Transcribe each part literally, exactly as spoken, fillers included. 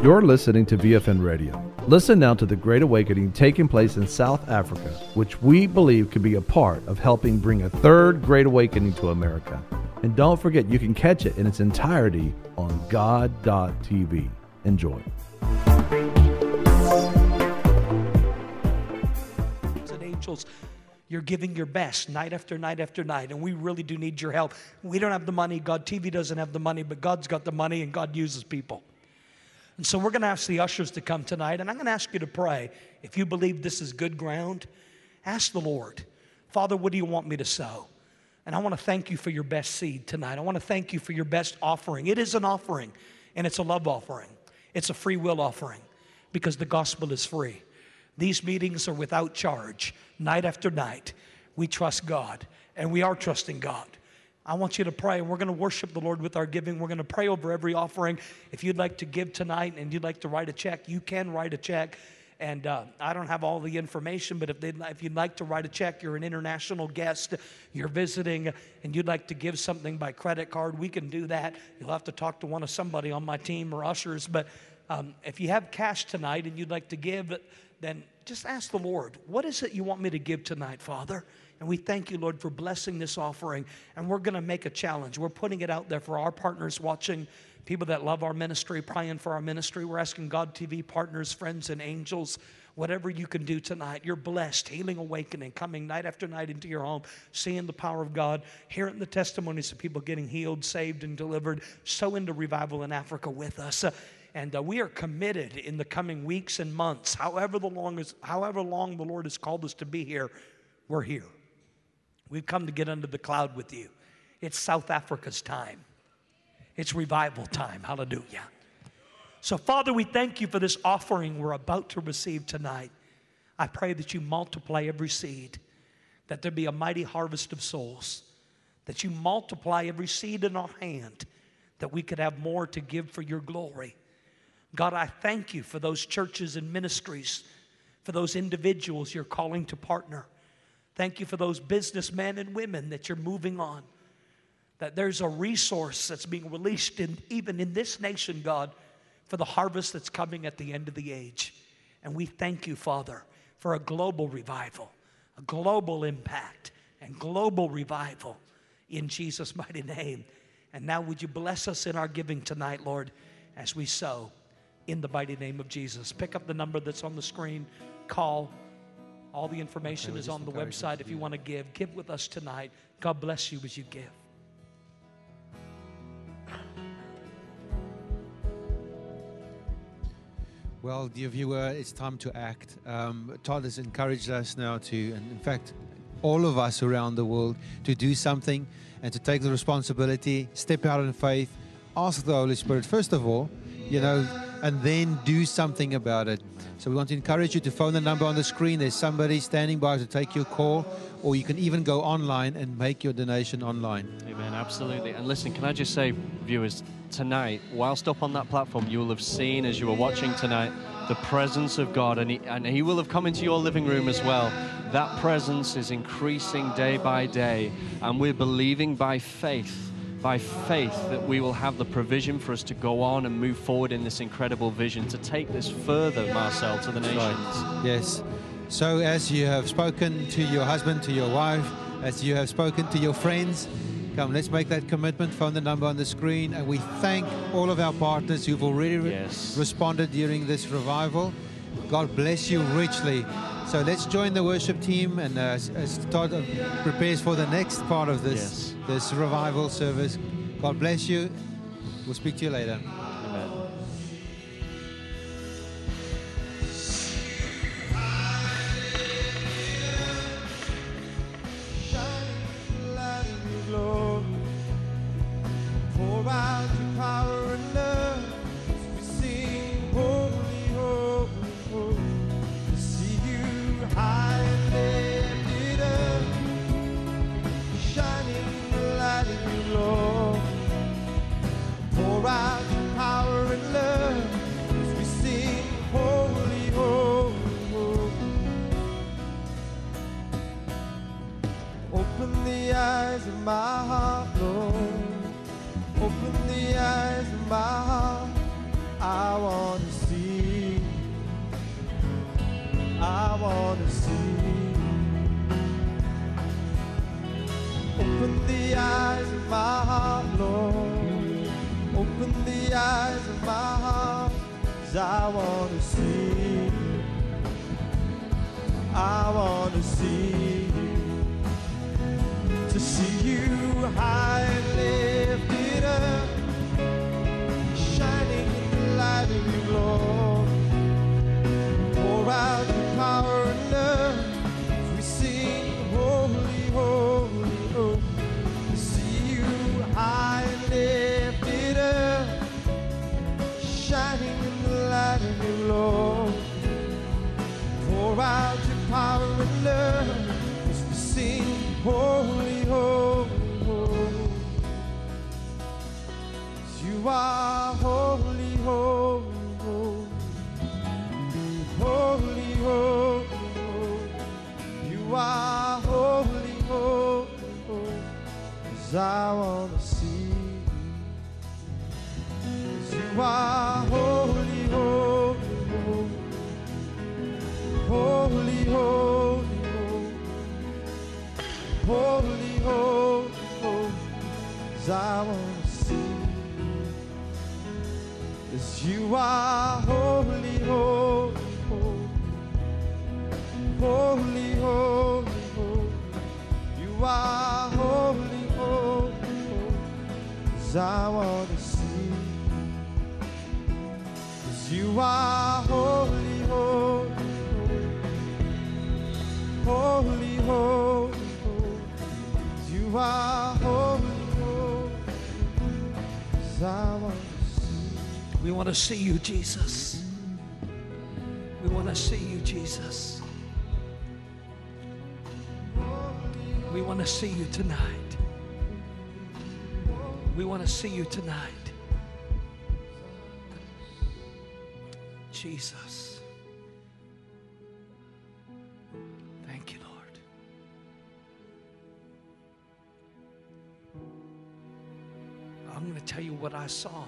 You're listening to V F N Radio. Listen now to the Great Awakening taking place in South Africa, which we believe could be a part of helping bring a third Great Awakening to America. And don't forget, you can catch it in its entirety on God dot T V. Enjoy. And angels, you're giving your best night after night after night, and we really do need your help. We don't have the money. God T V doesn't have the money, but God's got the money, and God uses people. And so we're going to ask the ushers to come tonight, and I'm going to ask you to pray. If you believe this is good ground, ask the Lord, Father, what do you want me to sow? And I want to thank you for your best seed tonight. I want to thank you for your best offering. It is an offering, and it's a love offering. It's a free will offering because the gospel is free. These meetings are without charge, night after night. We trust God, and we are trusting God. I want you to pray, and we're going to worship the Lord with our giving. We're going to pray over every offering. If you'd like to give tonight and you'd like to write a check, you can write a check. And uh, I don't have all the information, but if, they'd, if you'd like to write a check, you're an international guest, you're visiting, and you'd like to give something by credit card, we can do that. You'll have to talk to one of somebody on my team or ushers. But um, if you have cash tonight and you'd like to give, then just ask the Lord, what is it you want me to give tonight, Father? And we thank you, Lord, for blessing this offering. And we're going to make a challenge. We're putting it out there for our partners watching, people that love our ministry, praying for our ministry. We're asking God T V partners, friends, and angels, whatever you can do tonight. You're blessed, Healing Awakening, coming night after night into your home, seeing the power of God, hearing the testimonies of people getting healed, saved, and delivered. So into revival in Africa with us. Uh, And uh, we are committed in the coming weeks and months, however, the long is, however long the Lord has called us to be here, we're here. We've come to get under the cloud with you. It's South Africa's time. It's revival time. Hallelujah. So, Father, we thank you for this offering we're about to receive tonight. I pray that you multiply every seed, that there be a mighty harvest of souls, that you multiply every seed in our hand, that we could have more to give for your glory. God, I thank you for those churches and ministries, for those individuals you're calling to partner. Thank you for those businessmen and women that you're moving on, that there's a resource that's being released in, even in this nation, God, for the harvest that's coming at the end of the age. And we thank you, Father, for a global revival, a global impact, and global revival in Jesus' mighty name. And now would you bless us in our giving tonight, Lord, as we sow in the mighty name of Jesus. Pick up the number that's on the screen, call. All the information is on the website if you want to give. Give with us tonight. God bless you as you give. Well, dear viewer, it's time to act. Um, Todd has encouraged us now to, and in fact, all of us around the world, to do something and to take the responsibility, step out in faith, ask the Holy Spirit, first of all, you know, and then do something about it. So we want to encourage you to phone the number on the screen. There's somebody standing by to take your call, or you can even go online and make your donation online. Amen, absolutely. And listen, can I just say, viewers, tonight, whilst up on that platform, you will have seen, as you were watching tonight, the presence of God, and he, and he will have come into your living room as well. That presence is increasing day by day, and we're believing by faith by faith that we will have the provision for us to go on and move forward in this incredible vision, to take this further, Marcel, to the nations. Right. Yes. So as you have spoken to your husband, to your wife, as you have spoken to your friends, come, let's make that commitment. Phone the number on the screen. And we thank all of our partners who've already re yes. responded during this revival. God bless you richly. So let's join the worship team, and uh, as, as Todd prepares for the next part of this, yes. this revival service. God bless you. We'll speak to you later. Amen. Shine light in your glory. Pour out your power and love. We sing holy, holy, holy. We see you high and lifted up. Shining the light in your glory. Pour out your power and love as we sing holy, holy, holy. Open the eyes of my heart, Lord. Open the eyes of my heart. I want to see Open the eyes of my heart, 'cause I want to see you. I want to see you. To see you high and lifted up, shining in the light of your glory. Pour out your power and love as we sing, holy, holy, holy. To see you high and lifted up, shining in the light of your glory. Pour out your power and love as we sing, holy, holy, holy. 'Cause you are holy, holy, holy. Holy, holy, holy. You are holy, holy, holy. 'Cause I want to see you. 'Cause you are holy, holy, holy. Holy, holy, holy. Holy, holy, holy. 'Cause I want to see you. 'Cause you are holy, holy, holy. Holy, holy, holy. You are holy, holy, holy. 'Cause I want to see you. 'Cause you are holy, holy. Holy, holy, holy. You are holy, holy. 'Cause I want to see. We want to see you, Jesus. We want to see you, Jesus. We want to see you tonight. We want to see you tonight. Jesus. Thank you, Lord. I'm going to tell you what I saw.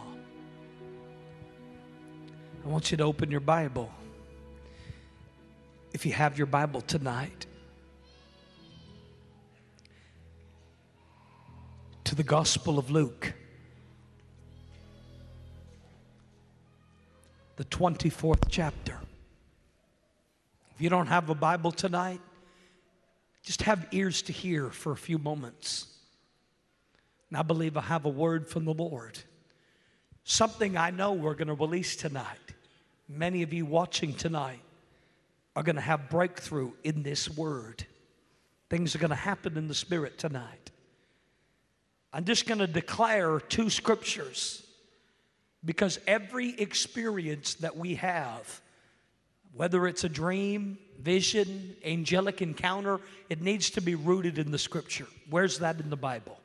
I want you to open your Bible. If you have your Bible tonight, to the Gospel of Luke, the twenty-fourth chapter. If you don't have a Bible tonight, just have ears to hear for a few moments. And I believe I have a word from the Lord. Something I know we're going to release tonight. Many of you watching tonight are going to have breakthrough in this word. Things are going to happen in the Spirit tonight. I'm just going to declare two scriptures, because every experience that we have, whether it's a dream, vision, angelic encounter, it needs to be rooted in the Scripture. Where's that in the Bible?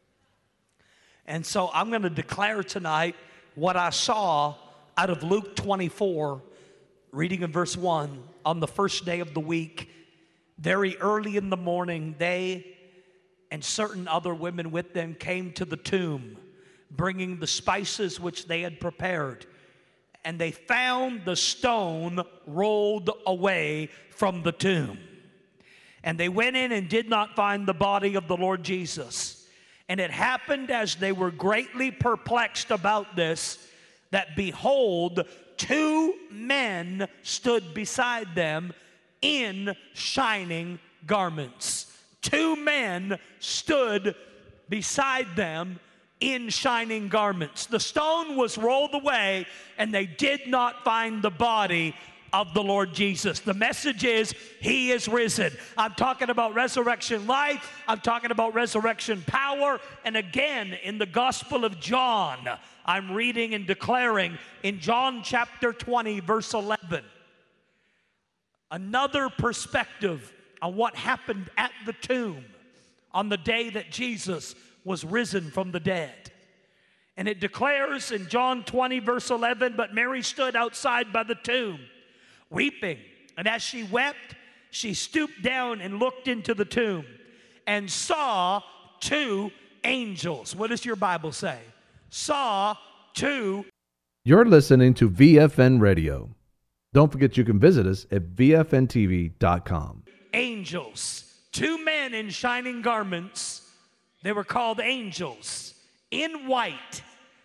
And so I'm going to declare tonight what I saw out of Luke twenty-four, reading in verse one. On the first day of the week, very early in the morning, they and certain other women with them came to the tomb, bringing the spices which they had prepared. And they found the stone rolled away from the tomb. And they went in and did not find the body of the Lord Jesus. And it happened, as they were greatly perplexed about this, that behold, two men stood beside them in shining garments. Two men stood beside them in shining garments. The stone was rolled away, and they did not find the body of the Lord Jesus. The message is, He is risen. I'm talking about resurrection life. I'm talking about resurrection power. And again, in the Gospel of John, I'm reading and declaring in John chapter twenty, verse eleven, another perspective on what happened at the tomb on the day that Jesus was risen from the dead. And it declares in John twenty, verse eleven, but Mary stood outside by the tomb, weeping. And as she wept, she stooped down and looked into the tomb and saw two angels. What does your Bible say? Saw two. You're listening to V F N Radio. Don't forget you can visit us at V F N T V dot com. Angels. Two men in shining garments. They were called angels, in white,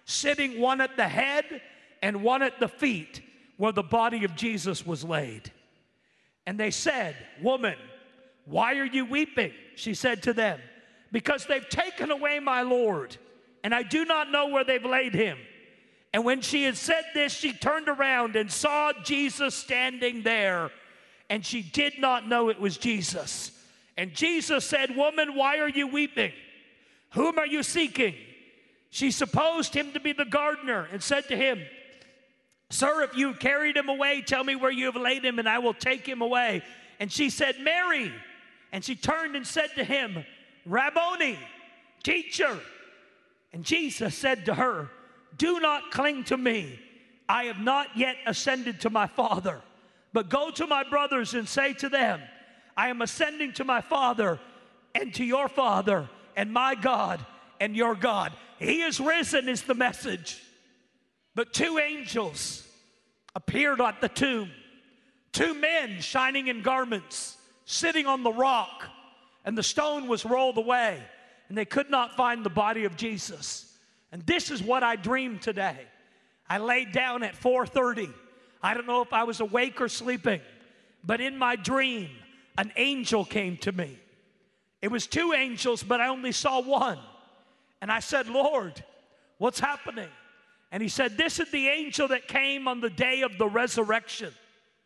sitting one at the head and one at the feet where the body of Jesus was laid. And they said, "Woman, why are you weeping?" She said to them, "Because they've taken away my Lord, and I do not know where they've laid him." And when she had said this, she turned around and saw Jesus standing there, and she did not know it was Jesus. And Jesus said, "Woman, why are you weeping? Whom are you seeking?" She supposed him to be the gardener and said to him, "Sir, if you carried him away, tell me where you have laid him, and I will take him away." And she said, "Mary." And she turned and said to him, "Rabboni," teacher. And Jesus said to her, "Do not cling to me. I have not yet ascended to my Father. But go to my brothers and say to them, I am ascending to my Father and to your Father, and my God and your God." He is risen is the message. But two angels appeared at the tomb. Two men shining in garments, sitting on the rock, and the stone was rolled away, and they could not find the body of Jesus. And this is what I dreamed today. I laid down at four thirty. I don't know if I was awake or sleeping, but in my dream, an angel came to me. It was two angels, but I only saw one. And I said, "Lord, what's happening?" And he said, "This is the angel that came on the day of the resurrection.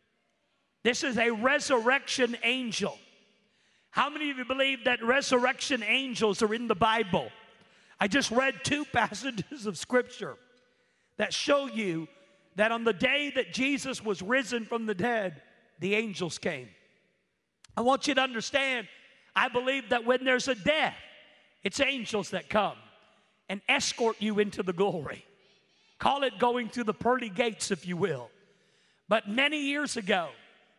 This is a resurrection angel." How many of you believe that resurrection angels are in the Bible? I just read two passages of Scripture that show you that on the day that Jesus was risen from the dead, the angels came. I want you to understand, I believe that when there's a death, it's angels that come and escort you into the glory. Call it going through the pearly gates, if you will. But many years ago,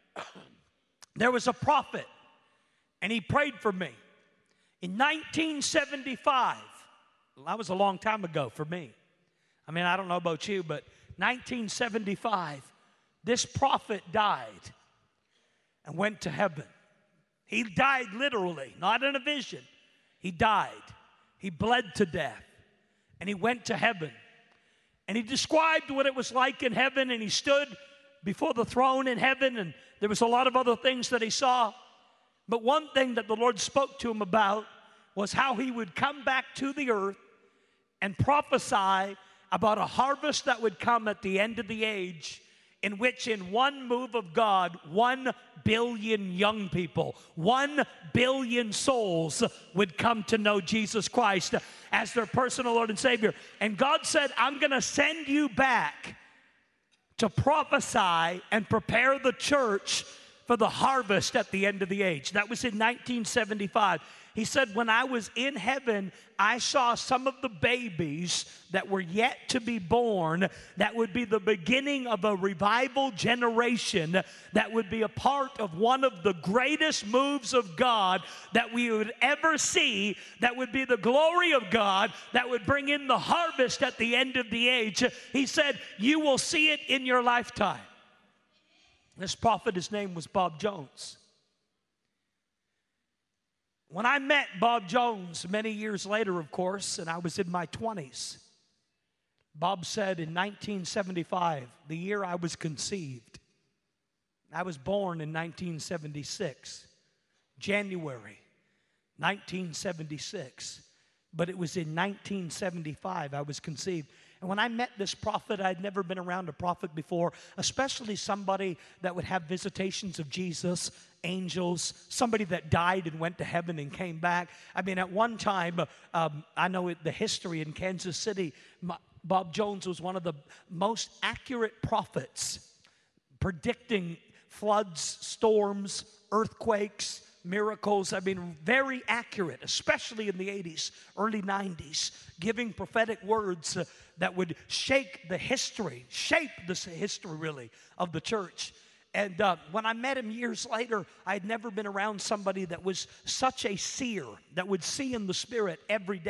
there was a prophet, and he prayed for me. In nineteen seventy-five, well, that was a long time ago for me. I mean, I don't know about you, but nineteen seventy-five, this prophet died and went to heaven. He died literally, not in a vision. He died. He bled to death, and he went to heaven. And he described what it was like in heaven, and he stood before the throne in heaven, and there was a lot of other things that he saw. But one thing that the Lord spoke to him about was how he would come back to the earth and prophesy about a harvest that would come at the end of the age, in which in one move of God, one billion young people, one billion souls would come to know Jesus Christ as their personal Lord and Savior. And God said, "I'm going to send you back to prophesy and prepare the church for the harvest at the end of the age." That was in nineteen seventy-five. He said, "When I was in heaven, I saw some of the babies that were yet to be born that would be the beginning of a revival generation that would be a part of one of the greatest moves of God that we would ever see, that would be the glory of God, that would bring in the harvest at the end of the age." He said, "You will see it in your lifetime." This prophet, his name was Bob Jones. When I met Bob Jones many years later, of course, and I was in my twenties, Bob said in nineteen seventy-five, the year I was conceived, I was born in nineteen seventy-six, January nineteen seventy-six, but it was in nineteen seventy-five I was conceived. And when I met this prophet, I'd never been around a prophet before, especially somebody that would have visitations of Jesus, angels, somebody that died and went to heaven and came back. I mean, at one time, um, I know it, the history in Kansas City, my, Bob Jones was one of the most accurate prophets, predicting floods, storms, earthquakes, miracles. I mean, very accurate, especially in the eighties, early nineties, giving prophetic words uh, that would shake the history, shape the history, really, of the church. And uh, when I met him years later, I had never been around somebody that was such a seer, that would see in the Spirit every day.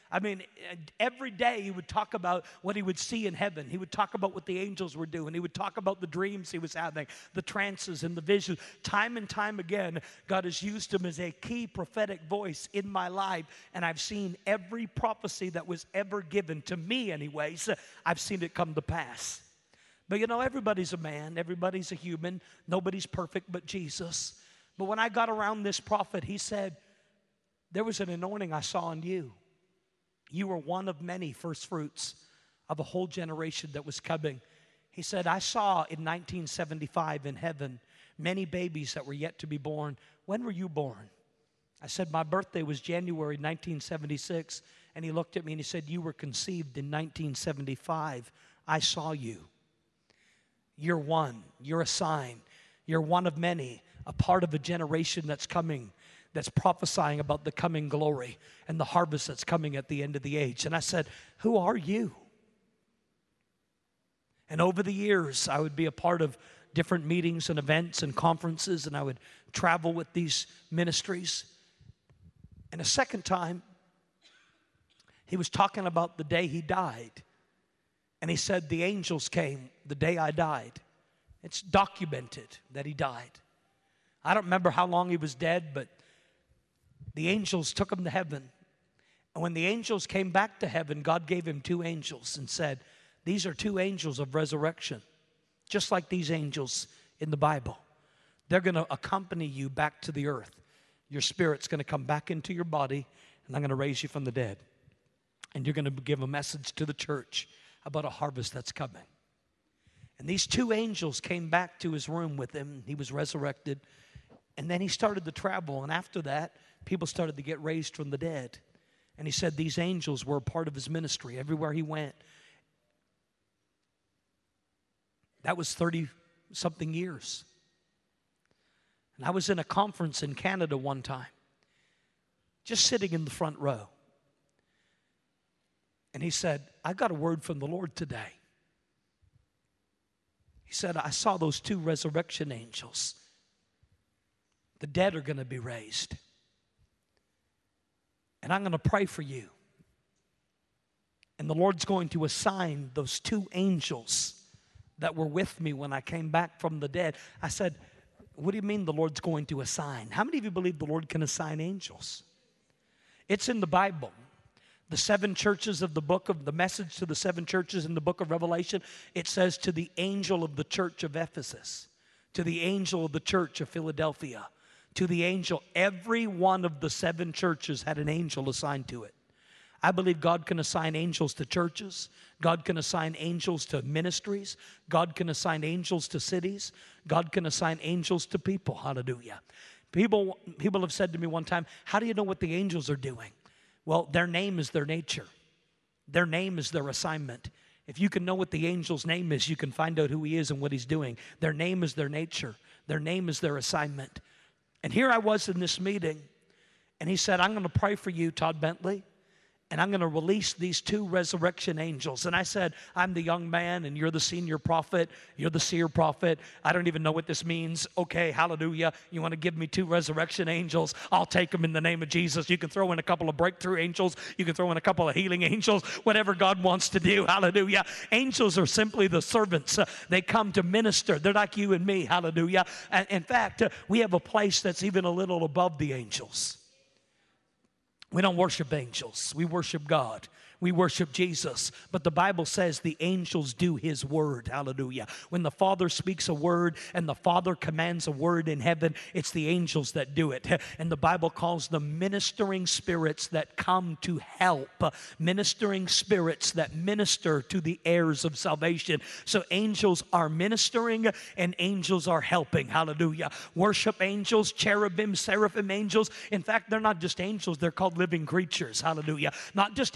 I mean, every day he would talk about what he would see in heaven. He would talk about what the angels were doing. He would talk about the dreams he was having, the trances and the visions. Time and time again, God has used him as a key prophetic voice in my life. And I've seen every prophecy that was ever given to me anyways, I've seen it come to pass. But you know, everybody's a man. Everybody's a human. Nobody's perfect but Jesus. But when I got around this prophet, he said, there was an anointing I saw in you. You were one of many first fruits of a whole generation that was coming. He said, I saw in nineteen seventy-five in heaven many babies that were yet to be born. When were you born? I said, my birthday was January nineteen seventy-six. And he looked at me and he said, you were conceived in nineteen seventy-five. I saw you. You're one. You're a sign. You're one of many, a part of a generation that's coming, that's prophesying about the coming glory and the harvest that's coming at the end of the age. And I said, who are you? And over the years, I would be a part of different meetings and events and conferences, and I would travel with these ministries. And a second time, he was talking about the day he died. And he said, the angels came the day I died. It's documented that he died. I don't remember how long he was dead, but the angels took him to heaven. And when the angels came back to heaven, God gave him two angels and said, these are two angels of resurrection, just like these angels in the Bible. They're going to accompany you back to the earth. Your spirit's going to come back into your body, and I'm going to raise you from the dead. And you're going to give a message to the church about a harvest that's coming. And these two angels came back to his room with him. He was resurrected. And then he started to travel. And after that, people started to get raised from the dead. And he said these angels were a part of his ministry everywhere he went. That was thirty-something years. And I was in a conference in Canada one time, just sitting in the front row. And he said, I got a word from the Lord today. He said, I saw those two resurrection angels. The dead are going to be raised. And I'm going to pray for you. And the Lord's going to assign those two angels that were with me when I came back from the dead. I said, what do you mean the Lord's going to assign? How many of you believe the Lord can assign angels? It's in the Bible. The seven churches of the book of the message to the seven churches in the book of Revelation, it says to the angel of the church of Ephesus, to the angel of the church of Philadelphia, to the angel, every one of the seven churches had an angel assigned to it. I believe God can assign angels to churches. God can assign angels to ministries. God can assign angels to cities. God can assign angels to people. Hallelujah. People, people have said to me one time, how do you know what the angels are doing? Well, their name is their nature. Their name is their assignment. If you can know what the angel's name is, you can find out who he is and what he's doing. Their name is their nature. Their name is their assignment. And here I was in this meeting, and he said, I'm going to pray for you, Todd Bentley, and I'm going to release these two resurrection angels. And I said, I'm the young man, and you're the senior prophet. You're the seer prophet. I don't even know what this means. Okay, hallelujah. You want to give me two resurrection angels? I'll take them in the name of Jesus. You can throw in a couple of breakthrough angels. You can throw in a couple of healing angels. Whatever God wants to do, hallelujah. Angels are simply the servants. Uh, they come to minister. They're like you and me, hallelujah. And in fact, uh, we have a place that's even a little above the angels. We don't worship angels. We worship God. We worship Jesus. But the Bible says the angels do his word. Hallelujah. When the Father speaks a word and the Father commands a word in heaven, it's the angels that do it. And the Bible calls them ministering spirits that come to help. Ministering spirits that minister to the heirs of salvation. So angels are ministering and angels are helping. Hallelujah. Worship angels, cherubim, seraphim angels. In fact, they're not just angels. They're called living creatures. Hallelujah. Not just angels in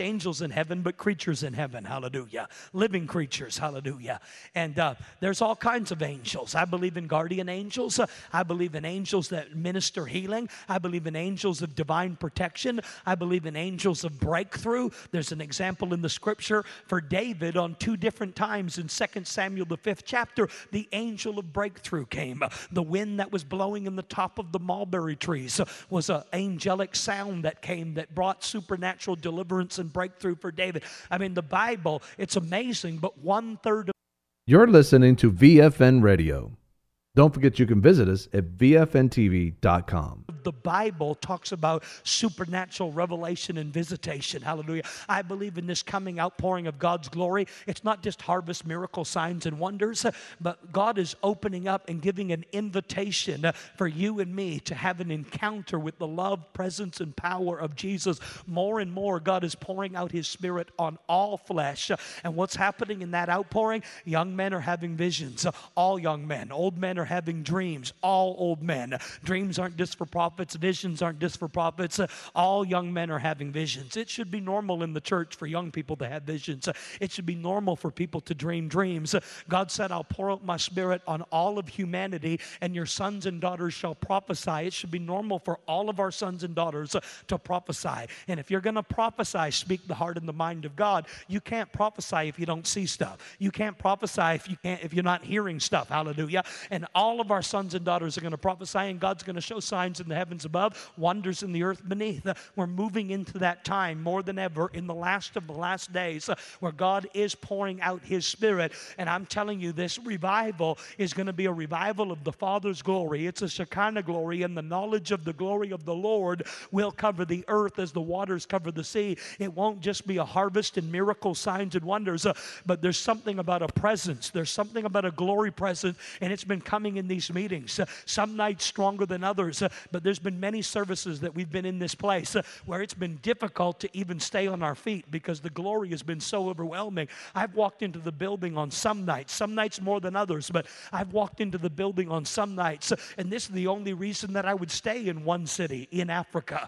in heaven, but creatures in heaven. Hallelujah. Living creatures. Hallelujah. And uh, there's all kinds of angels. I believe in guardian angels. Uh, I believe in angels that minister healing. I believe in angels of divine protection. I believe in angels of breakthrough. There's an example in the scripture for David on two different times in Second Samuel, the fifth chapter. The angel of breakthrough came. The wind that was blowing in the top of the mulberry trees was an angelic sound that came that brought supernatural deliverance and breakthrough for David. I mean, the Bible, it's amazing, but one third of You're listening to V F N Radio. Don't forget you can visit us at V F N T V dot com. the Bible talks about supernatural revelation and visitation. Hallelujah. I believe in this coming outpouring of God's glory. It's not just harvest, miracle, signs, and wonders, but God is opening up and giving an invitation for you and me to have an encounter with the love, presence, and power of Jesus. More and more, God is pouring out His Spirit on all flesh. And what's happening in that outpouring? Young men are having visions. All young men. Old men are having dreams. All old men. Dreams aren't just for prophets. Visions aren't just for prophets. All young men are having visions. It should be normal in the church for young people to have visions. It should be normal for people to dream dreams. God said, I'll pour out my Spirit on all of humanity, and your sons and daughters shall prophesy. It should be normal for all of our sons and daughters to prophesy. And if you're going to prophesy, speak the heart and the mind of God. You can't prophesy if you don't see stuff. You can't prophesy if you can't if you're not hearing stuff. Hallelujah. And all of our sons and daughters are going to prophesy, and God's going to show signs in the heavens above, wonders in the earth beneath. We're moving into that time more than ever in the last of the last days where God is pouring out His Spirit. And I'm telling you, this revival is going to be a revival of the Father's glory. It's a Shekinah glory, and the knowledge of the glory of the Lord will cover the earth as the waters cover the sea. It won't just be a harvest and miracles, signs, and wonders, uh, but there's something about a presence. There's something about a glory presence, and it's been coming in these meetings. Uh, some nights stronger than others, uh, but there's been many services that we've been in this place uh, where it's been difficult to even stay on our feet because the glory has been so overwhelming. I've walked into the building on some nights, some nights more than others, but I've walked into the building on some nights, uh, and this is the only reason that I would stay in one city in Africa.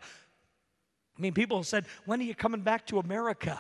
I mean, people said, when are you coming back to America?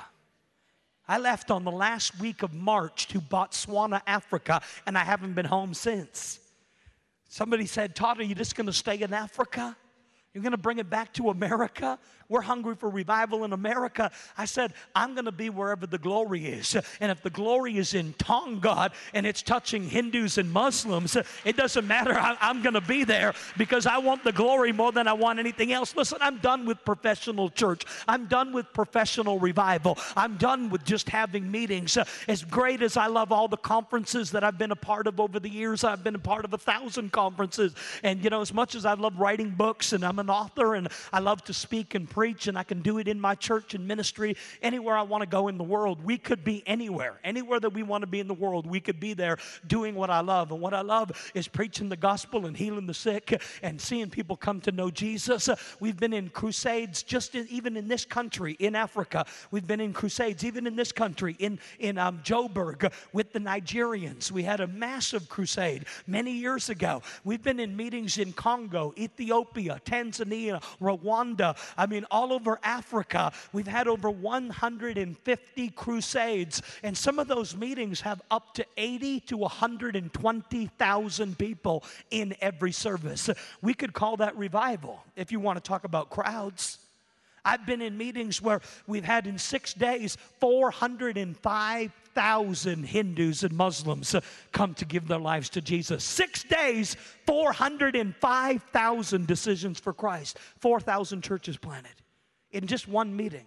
I left on the last week of March to Botswana, Africa, and I haven't been home since. Somebody said, Todd, are you just going to stay in Africa? You're going to bring it back to America? We're hungry for revival in America. I said, I'm going to be wherever the glory is. And if the glory is in Tonga and it's touching Hindus and Muslims, it doesn't matter. I, I'm going to be there because I want the glory more than I want anything else. Listen, I'm done with professional church. I'm done with professional revival. I'm done with just having meetings. As great as I love all the conferences that I've been a part of over the years, I've been a part of a thousand conferences. And, you know, as much as I love writing books and I'm an author and I love to speak and preach, and I can do it in my church and ministry anywhere I want to go in the world. We could be anywhere. Anywhere that we want to be in the world, we could be there doing what I love. And what I love is preaching the gospel and healing the sick and seeing people come to know Jesus. We've been in crusades just in, even in this country, in Africa. We've been in crusades even in this country, in, in um, Joburg with the Nigerians. We had a massive crusade many years ago. We've been in meetings in Congo, Ethiopia, Tanzania, Rwanda. I mean, all over Africa. We've had over one hundred fifty crusades, and some of those meetings have up to eighty to one hundred twenty thousand people in every service. We could call that revival if you want to talk about crowds. I've been in meetings where we've had in six days four hundred five thousand Hindus and Muslims come to give their lives to Jesus. Six days, four hundred five thousand decisions for Christ. four thousand churches planted in just one meeting.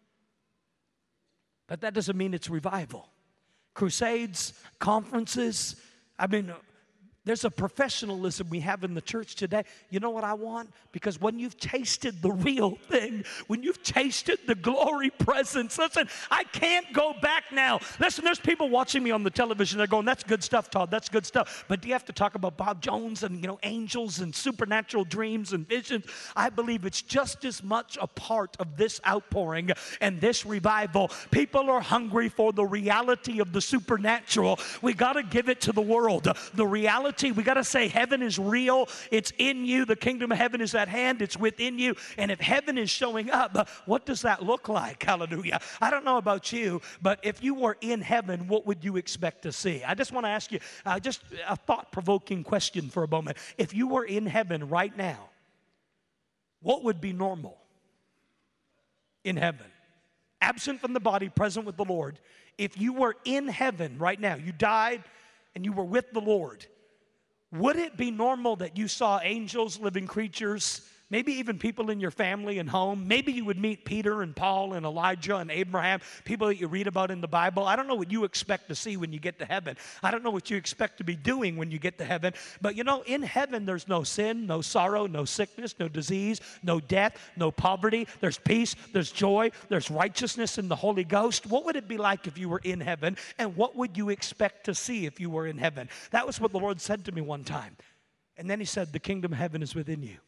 But that doesn't mean it's revival. Crusades, conferences, I mean, there's a professionalism we have in the church today. You know what I want? Because when you've tasted the real thing, when you've tasted the glory presence, listen, I can't go back now. Listen, there's people watching me on the television. They're going, that's good stuff, Todd. That's good stuff. But do you have to talk about Bob Jones and, you know, angels and supernatural dreams and visions? I believe it's just as much a part of this outpouring and this revival. People are hungry for the reality of the supernatural. We got to give it to the world. The reality reality. We got to say heaven is real. It's in you. The kingdom of heaven is at hand. It's within you. And if heaven is showing up, what does that look like? Hallelujah. I don't know about you, but if you were in heaven, what would you expect to see? I just want to ask you uh, just a thought-provoking question for a moment. If you were in heaven right now, what would be normal in heaven? Absent from the body, present with the Lord. If you were in heaven right now, you died and you were with the Lord, would it be normal that you saw angels, living creatures, maybe even people in your family and home? Maybe you would meet Peter and Paul and Elijah and Abraham, people that you read about in the Bible. I don't know what you expect to see when you get to heaven. I don't know what you expect to be doing when you get to heaven. But you know, in heaven, there's no sin, no sorrow, no sickness, no disease, no death, no poverty. There's peace, there's joy, there's righteousness in the Holy Ghost. What would it be like if you were in heaven? And what would you expect to see if you were in heaven? That was what the Lord said to me one time. And then he said, the kingdom of heaven is within you.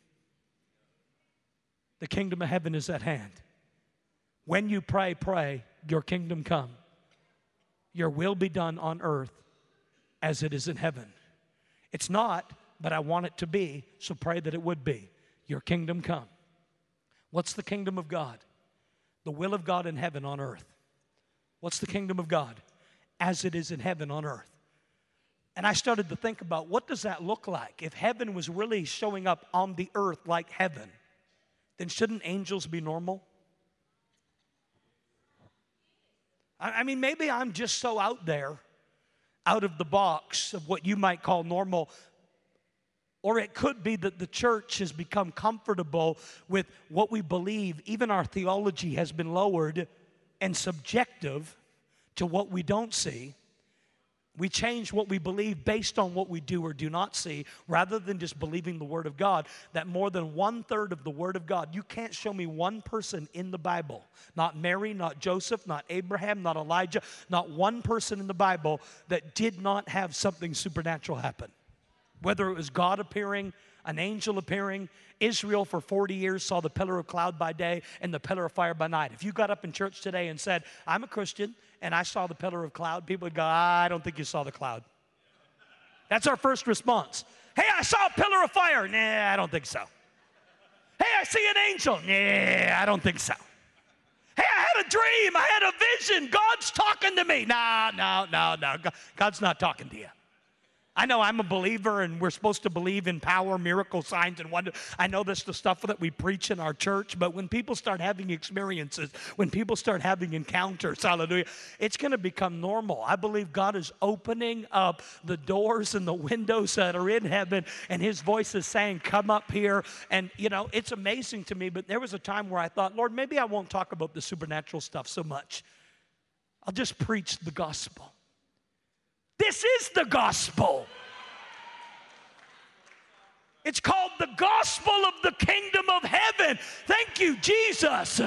The kingdom of heaven is at hand. When you pray, pray, your kingdom come. Your will be done on earth as it is in heaven. It's not, but I want it to be, so pray that it would be. Your kingdom come. What's the kingdom of God? The will of God in heaven on earth. What's the kingdom of God? As it is in heaven on earth. And I started to think about, what does that look like? If heaven was really showing up on the earth like heaven, then shouldn't angels be normal? I mean, maybe I'm just so out there, out of the box of what you might call normal. Or it could be that the church has become comfortable with what we believe. Even our theology has been lowered and subjective to what we don't see. We change what we believe based on what we do or do not see, rather than just believing the Word of God. That more than one-third of the Word of God, you can't show me one person in the Bible, not Mary, not Joseph, not Abraham, not Elijah, not one person in the Bible that did not have something supernatural happen. Whether it was God appearing, an angel appearing. Israel for forty years saw the pillar of cloud by day and the pillar of fire by night. If you got up in church today and said, I'm a Christian and I saw the pillar of cloud, people would go, I don't think you saw the cloud. That's our first response. Hey, I saw a pillar of fire. Nah, I don't think so. Hey, I see an angel. Nah, I don't think so. Hey, I had a dream. I had a vision. God's talking to me. No, no, no, no. God's not talking to you. I know I'm a believer and we're supposed to believe in power, miracles, signs, and wonders. I know that's the stuff that we preach in our church, but when people start having experiences, when people start having encounters, hallelujah, it's going to become normal. I believe God is opening up the doors and the windows that are in heaven, and His voice is saying, come up here. And, you know, it's amazing to me, but there was a time where I thought, Lord, maybe I won't talk about the supernatural stuff so much. I'll just preach the gospel. This is the gospel. It's called the gospel of the kingdom of heaven. Thank you, Jesus.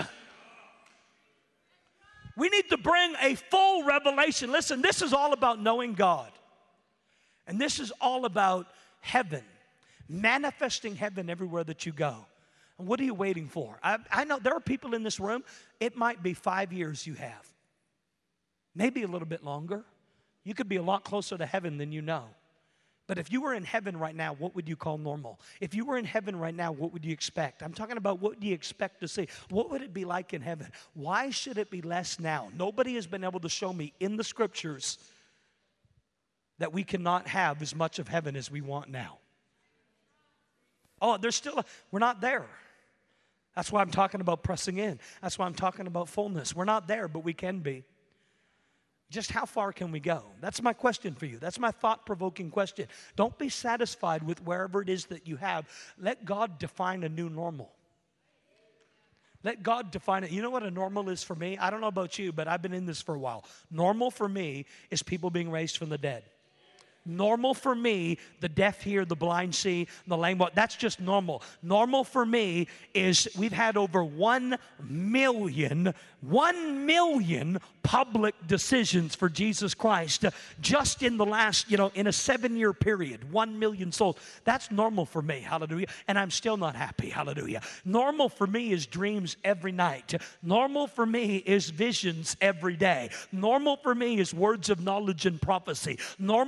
We need to bring a full revelation. Listen, this is all about knowing God. And this is all about heaven, manifesting heaven everywhere that you go. And what are you waiting for? I, I know there are people in this room, it might be five years you have, maybe a little bit longer. You could be a lot closer to heaven than you know. But if you were in heaven right now, what would you call normal? If you were in heaven right now, what would you expect? I'm talking about what do you expect to see? What would it be like in heaven? Why should it be less now? Nobody has been able to show me in the scriptures that we cannot have as much of heaven as we want now. Oh, there's still, a, we're not there. That's why I'm talking about pressing in. That's why I'm talking about fullness. We're not there, but we can be. Just how far can we go? That's my question for you. That's my thought-provoking question. Don't be satisfied with wherever it is that you have. Let God define a new normal. Let God define it. You know what a normal is for me? I don't know about you, but I've been in this for a while. Normal for me is people being raised from the dead. Normal for me, the deaf hear, the blind see, the lame walk. That's just normal. Normal for me is we've had over one million, one million public decisions for Jesus Christ just in the last, you know, in a seven-year period, one million souls. That's normal for me, hallelujah. And I'm still not happy, hallelujah. Normal for me is dreams every night. Normal for me is visions every day. Normal for me is words of knowledge and prophecy. Normal for me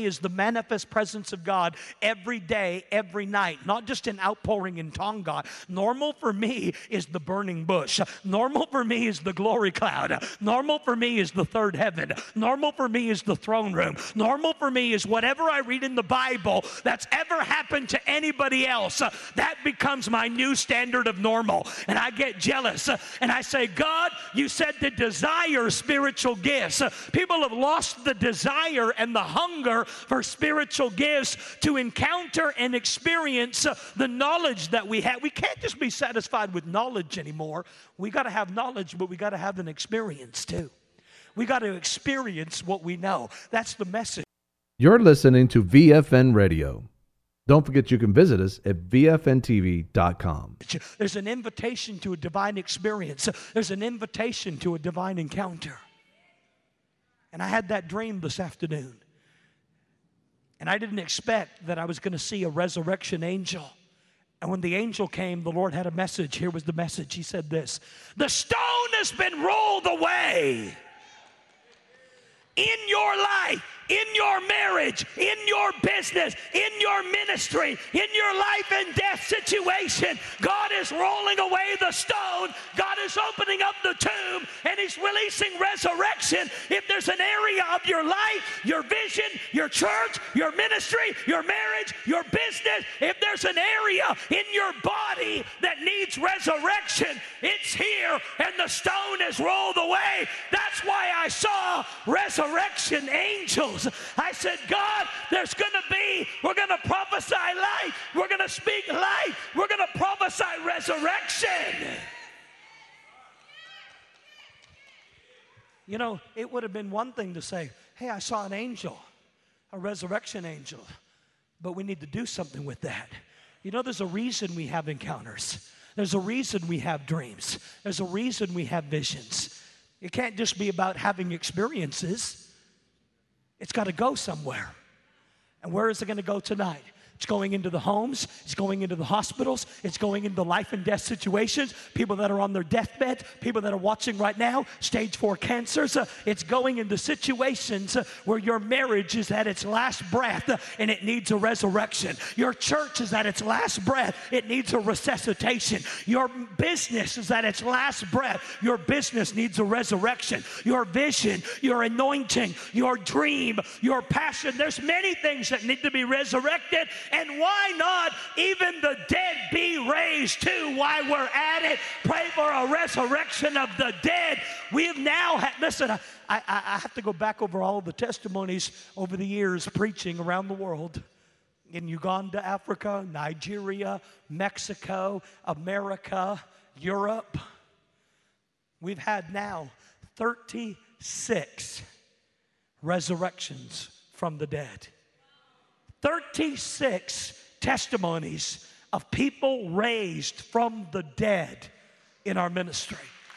me is the manifest presence of God every day, every night, not just an outpouring in Tonga. Normal for me is the burning bush. Normal for me is the glory cloud. Normal for me is the third heaven. Normal for me is the throne room. Normal for me is whatever I read in the Bible that's ever happened to anybody else. That becomes my new standard of normal. And I get jealous. And I say, God, you said to desire spiritual gifts. People have lost the desire and the hunger for spiritual gifts to encounter and experience the knowledge that we have. We can't just be satisfied with knowledge anymore. We got to have knowledge, but we got to have an experience too. We got to experience what we know. That's the message. You're listening to V F N Radio. Don't forget you can visit us at V F N T V dot com. There's an invitation to a divine experience. There's an invitation to a divine encounter. And I had that dream this afternoon. And I didn't expect that I was going to see a resurrection angel. And when the angel came, the Lord had a message. Here was the message. He said this: the stone has been rolled away in your life, in your marriage, in your business, in your ministry, in your life and death situation. God is rolling away the stone. God is opening up the tomb, and He's releasing resurrection. If there's an area of your life, your vision, your church, your ministry, your marriage, your business, if there's an area in your body that needs resurrection, it's here, and the stone is rolled away. That's why I saw resurrection angels. I said, God, there's going to be, we're going to prophesy life. We're going to speak life. We're going to prophesy resurrection. You know, it would have been one thing to say, hey, I saw an angel, a resurrection angel, but we need to do something with that. You know, there's a reason we have encounters. There's a reason we have dreams. There's a reason we have visions. It can't just be about having experiences. It's got to go somewhere. And where is it going to go tonight? It's going into the homes. It's going into the hospitals. It's going into life and death situations. People that are on their deathbed. People that are watching right now. Stage four cancers. Uh, it's going into situations uh, where your marriage is at its last breath uh, and it needs a resurrection. Your church is at its last breath. It needs a resuscitation. Your business is at its last breath. Your business needs a resurrection. Your vision, your anointing, your dream, your passion. There's many things that need to be resurrected. And why not even the dead be raised too while we're at it? Pray for a resurrection of the dead. We have now had, listen, I, I, I have to go back over all of the testimonies over the years preaching around the world. In Uganda, Africa, Nigeria, Mexico, America, Europe. We've had now thirty-six resurrections from the dead. thirty-six testimonies of people raised from the dead in our ministry.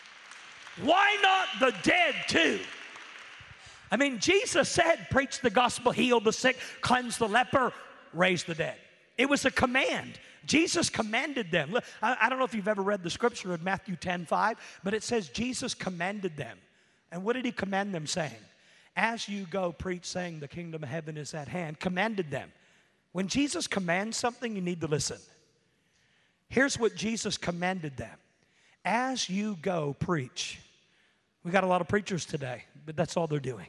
Why not the dead too? I mean, Jesus said, preach the gospel, heal the sick, cleanse the leper, raise the dead. It was a command. Jesus commanded them. Look, I, I don't know if you've ever read the scripture in Matthew ten five, but it says Jesus commanded them. And what did He command them saying? As you go preach saying the kingdom of heaven is at hand, commanded them. When Jesus commands something, you need to listen. Here's what Jesus commanded them. As you go preach. We got a lot of preachers today, but that's all they're doing.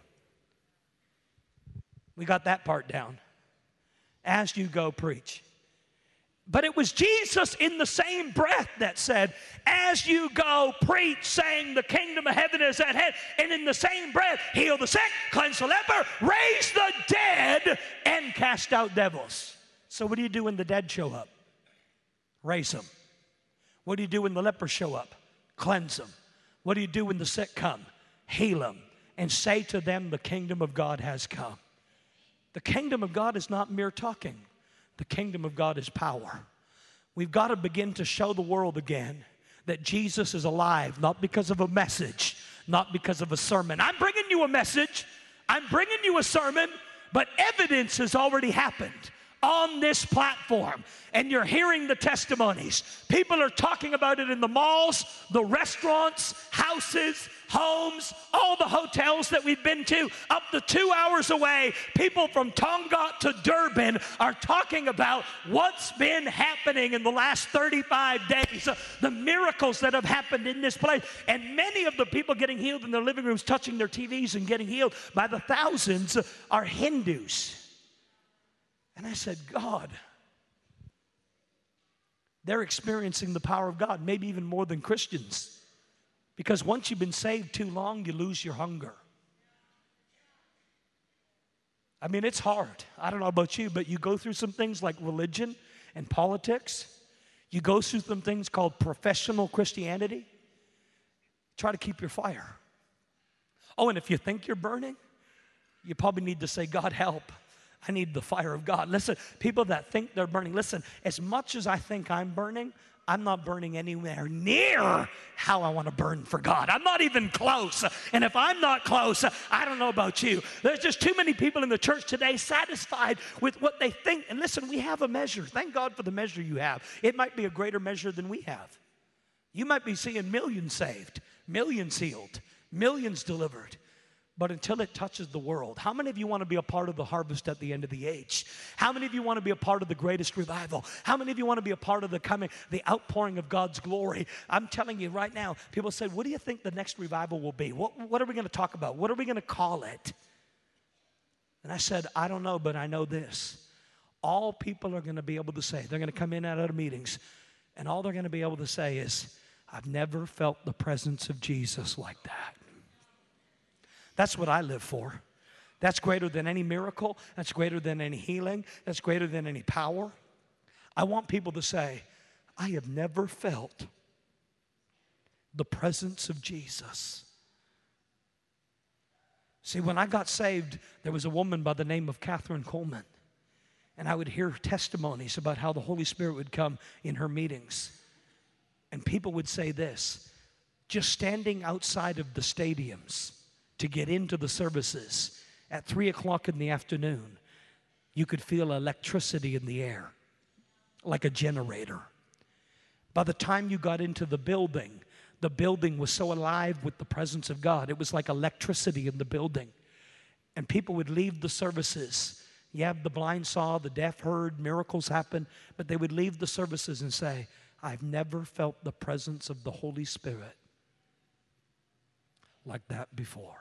We got that part down. As you go preach. But it was Jesus in the same breath that said, as you go preach, saying the kingdom of heaven is at hand, and in the same breath, heal the sick, cleanse the leper, raise the dead, and cast out devils. So what do you do when the dead show up? Raise them. What do you do when the lepers show up? Cleanse them. What do you do when the sick come? Heal them. And say to them, the kingdom of God has come. The kingdom of God is not mere talking. The kingdom of God is power. We've got to begin to show the world again that Jesus is alive, not because of a message, not because of a sermon. I'm bringing you a message. I'm bringing you a sermon, but evidence has already happened. on this platform, and you're hearing the testimonies. People are talking about it in the malls, the restaurants, houses, homes, all the hotels that we've been to, up to two hours away. People from Tonga to Durban are talking about what's been happening in the last thirty-five days, the miracles that have happened in this place. And many of the people getting healed in their living rooms, touching their T Vs and getting healed by the thousands, are Hindus. And I said, God, they're experiencing the power of God, maybe even more than Christians. Because once you've been saved too long, you lose your hunger. I mean, it's hard. I don't know about you, but you go through some things like religion and politics. You go through some things called professional Christianity. Try to keep your fire. Oh, and if you think you're burning, you probably need to say, God, help. I need the fire of God. Listen, people that think they're burning, listen, as much as I think I'm burning, I'm not burning anywhere near how I want to burn for God. I'm not even close. And if I'm not close, I don't know about you. There's just too many people in the church today satisfied with what they think. And listen, we have a measure. Thank God for the measure you have. It might be a greater measure than we have. You might be seeing millions saved, millions healed, millions delivered. But until it touches the world, how many of you want to be a part of the harvest at the end of the age? How many of you want to be a part of the greatest revival? How many of you want to be a part of the coming, the outpouring of God's glory? I'm telling you right now, people say, what do you think the next revival will be? What, what are we going to talk about? What are we going to call it? And I said, I don't know, but I know this. All people are going to be able to say, they're going to come in out of the meetings, and all they're going to be able to say is, I've never felt the presence of Jesus like that. That's what I live for. That's greater than any miracle. That's greater than any healing. That's greater than any power. I want people to say, I have never felt the presence of Jesus. See, when I got saved, there was a woman by the name of Catherine Coleman. And I would hear testimonies about how the Holy Spirit would come in her meetings. And people would say this, just standing outside of the stadiums to get into the services at three o'clock in the afternoon, you could feel electricity in the air, like a generator. By the time you got into the building, the building was so alive with the presence of God. It was like electricity in the building. And people would leave the services. Yeah, the blind saw, the deaf heard, miracles happened, but they would leave the services and say, I've never felt the presence of the Holy Spirit like that before.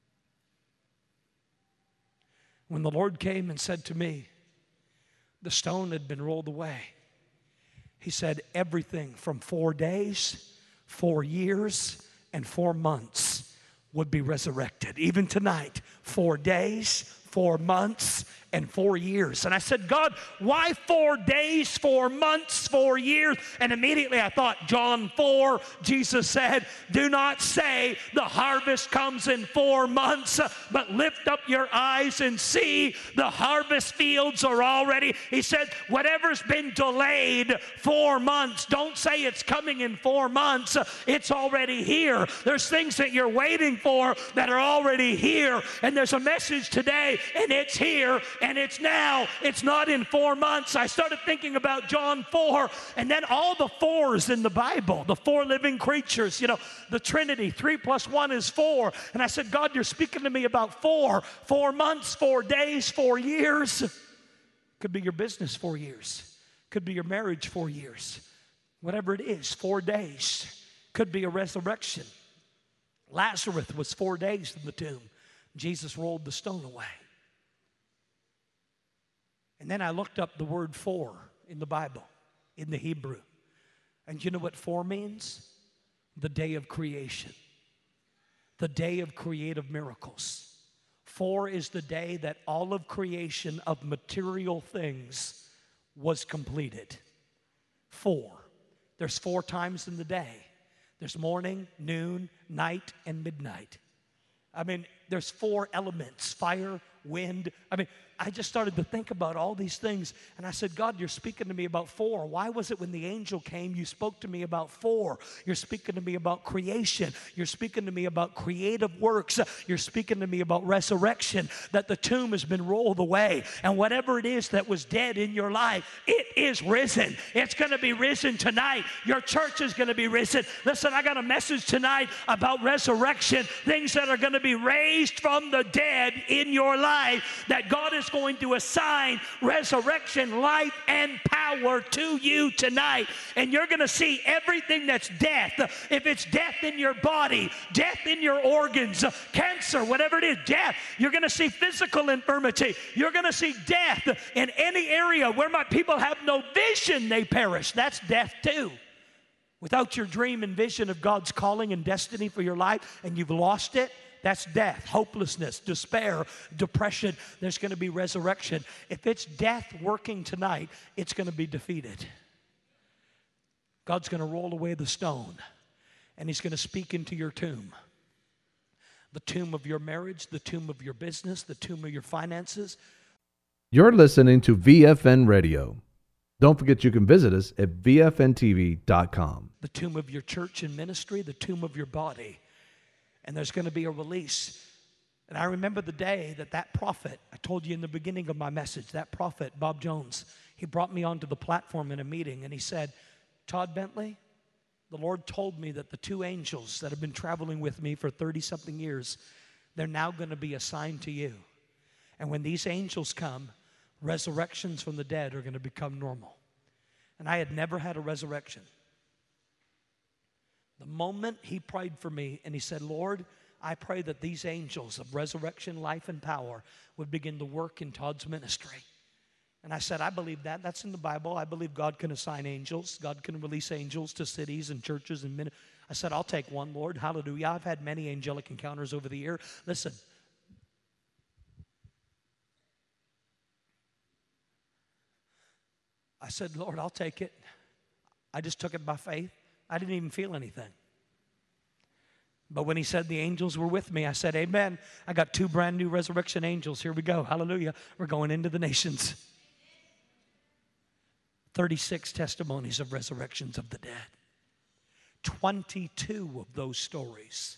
When the Lord came and said to me, the stone had been rolled away. He said everything from four days, four years, and four months would be resurrected. Even tonight, four days, four months, and four years. And I said, God, why four days, four months, four years? And immediately I thought, John four, Jesus said, do not say the harvest comes in four months, but lift up your eyes and see the harvest fields are already. He said, whatever's been delayed four months, don't say it's coming in four months. It's already here. There's things that you're waiting for that are already here. And there's a message today, and it's here. And it's now, it's not in four months. I started thinking about John four, and then all the fours in the Bible, the four living creatures, you know, the Trinity, three plus one is four. And I said, God, you're speaking to me about four, four months, four days, four years. Could be your business, four years. Could be your marriage, four years. Whatever it is, four days. Could be a resurrection. Lazarus was four days in the tomb. Jesus rolled the stone away. And then I looked up the word four in the Bible, in the Hebrew. And you know what four means? The day of creation. The day of creative miracles. Four is the day that all of creation of material things was completed. Four. There's four times in the day. There's morning, noon, night, and midnight. I mean, there's four elements, fire, wind. I mean, I just started to think about all these things. And I said, God, you're speaking to me about four. Why was it when the angel came, you spoke to me about four? You're speaking to me about creation. You're speaking to me about creative works. You're speaking to me about resurrection, that the tomb has been rolled away. And whatever it is that was dead in your life, it is risen. It's going to be risen tonight. Your church is going to be risen. Listen, I got a message tonight about resurrection, things that are going to be raised from the dead in your life, that God is going to assign resurrection, life, and power to you tonight. And you're going to see everything that's death. If it's death in your body, death in your organs, cancer, whatever it is, death. You're going to see physical infirmity. You're going to see death in any area where my people have no vision, they perish. That's death too. Without your dream and vision of God's calling and destiny for your life, and you've lost it, that's death, hopelessness, despair, depression. There's going to be resurrection. If it's death working tonight, it's going to be defeated. God's going to roll away the stone, and He's going to speak into your tomb. The tomb of your marriage, the tomb of your business, the tomb of your finances. You're listening to V F N Radio. Don't forget you can visit us at V F N T V dot com. The tomb of your church and ministry, the tomb of your body. And there's going to be a release. And I remember the day that that prophet, I told you in the beginning of my message, that prophet, Bob Jones, he brought me onto the platform in a meeting, and he said, Todd Bentley, the Lord told me that the two angels that have been traveling with me for thirty-something years, they're now going to be assigned to you. And when these angels come, resurrections from the dead are going to become normal. And I had never had a resurrection. The moment he prayed for me and he said, Lord, I pray that these angels of resurrection, life, and power would begin to work in Todd's ministry. And I said, I believe that. That's in the Bible. I believe God can assign angels. God can release angels to cities and churches and ministries. I said, I'll take one, Lord. Hallelujah. I've had many angelic encounters over the year. Listen. I said, Lord, I'll take it. I just took it by faith. I didn't even feel anything. But when he said the angels were with me, I said, amen. I got two brand new resurrection angels. Here we go. Hallelujah. We're going into the nations. thirty-six testimonies of resurrections of the dead. twenty-two of those stories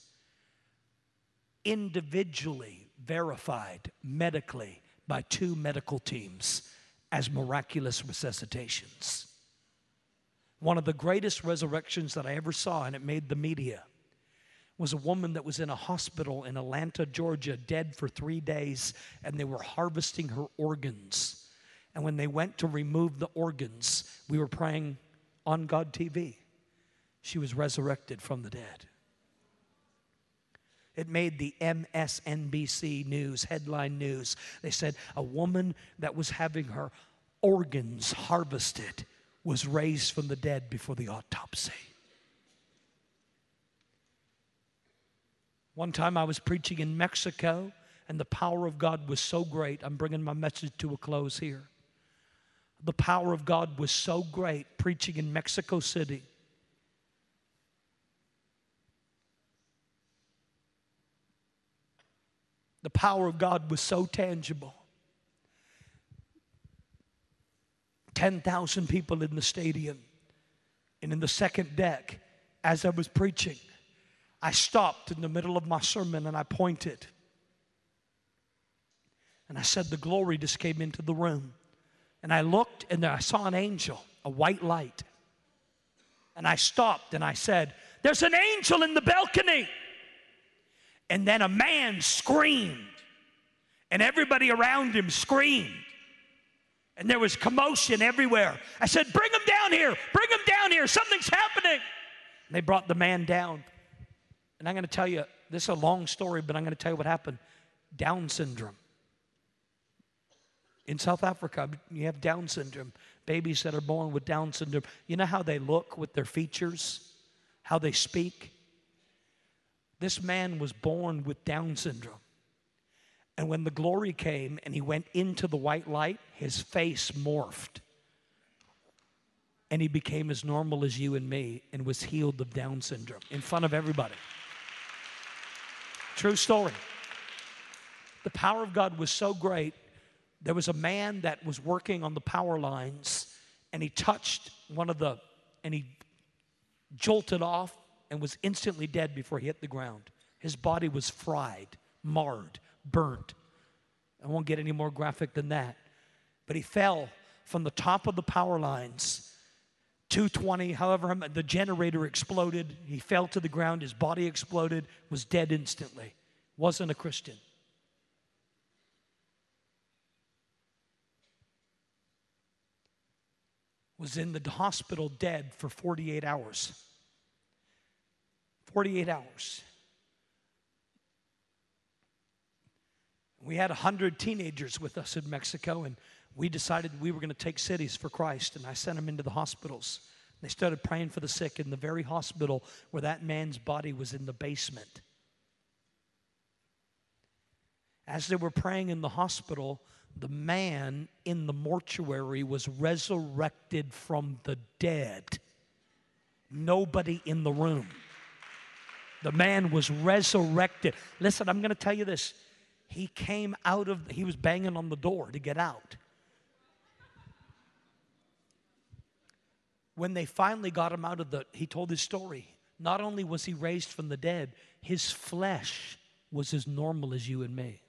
individually verified medically by two medical teams as miraculous resuscitations. One of the greatest resurrections that I ever saw, and it made the media, was a woman that was in a hospital in Atlanta, Georgia, dead for three days, and they were harvesting her organs. And when they went to remove the organs, we were praying on God T V. She was resurrected from the dead. It made the M S N B C news, headline news. They said a woman that was having her organs harvested was raised from the dead before the autopsy. One time I was preaching in Mexico, and the power of God was so great. I'm bringing my message to a close here. The power of God was so great preaching in Mexico City. The power of God was so tangible. ten thousand people in the stadium. And in the second deck, as I was preaching, I stopped in the middle of my sermon and I pointed. And I said, the glory just came into the room. And I looked and I saw an angel, a white light. And I stopped and I said, there's an angel in the balcony. And then a man screamed. And everybody around him screamed. And there was commotion everywhere. I said, bring him down here. Bring him down here. Something's happening. And they brought the man down. And I'm going to tell you, this is a long story, but I'm going to tell you what happened. Down syndrome. In South Africa, you have Down syndrome. Babies that are born with Down syndrome. You know how they look with their features? How they speak? This man was born with Down syndrome. And when the glory came and he went into the white light, his face morphed. And he became as normal as you and me and was healed of Down syndrome in front of everybody. True story. The power of God was so great. There was a man that was working on the power lines, and he touched one of the, and he jolted off and was instantly dead before he hit the ground. His body was fried, marred, burnt. I won't get any more graphic than that. But he fell from the top of the power lines, two twenty, however, the generator exploded. He fell to the ground. His body exploded, was dead instantly. Wasn't a Christian. Was in the hospital dead for forty-eight hours. forty-eight hours. We had one hundred teenagers with us in Mexico, and we decided we were going to take cities for Christ, and I sent them into the hospitals. They started praying for the sick in the very hospital where that man's body was in the basement. As they were praying in the hospital, the man in the mortuary was resurrected from the dead. Nobody in the room. The man was resurrected. Listen, I'm going to tell you this. He came out of, he was banging on the door to get out. When they finally got him out of the, he told his story. Not only was he raised from the dead, his flesh was as normal as you and me.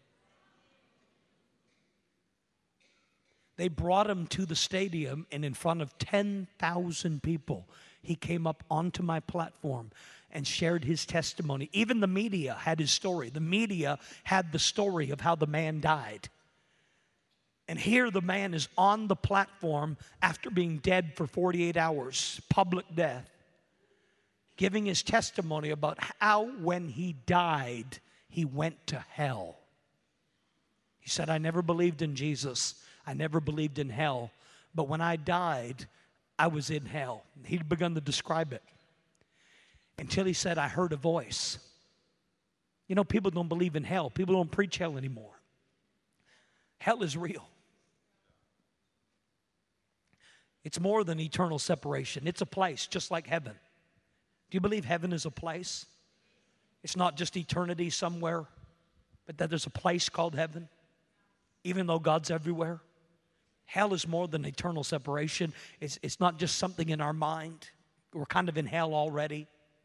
They brought him to the stadium, and in front of ten thousand people, he came up onto my platform and shared his testimony. Even the media had his story. The media had the story of how the man died. And here the man is on the platform after being dead for forty-eight hours, public death, giving his testimony about how when he died, he went to hell. He said, I never believed in Jesus. I never believed in hell. But when I died, I was in hell. He'd begun to describe it. Until he said, I heard a voice. You know, people don't believe in hell. People don't preach hell anymore. Hell is real. It's more than eternal separation. It's a place just like heaven. Do you believe heaven is a place? It's not just eternity somewhere, but that there's a place called heaven, even though God's everywhere. Hell is more than eternal separation. It's, it's not just something in our mind. We're kind of in hell already.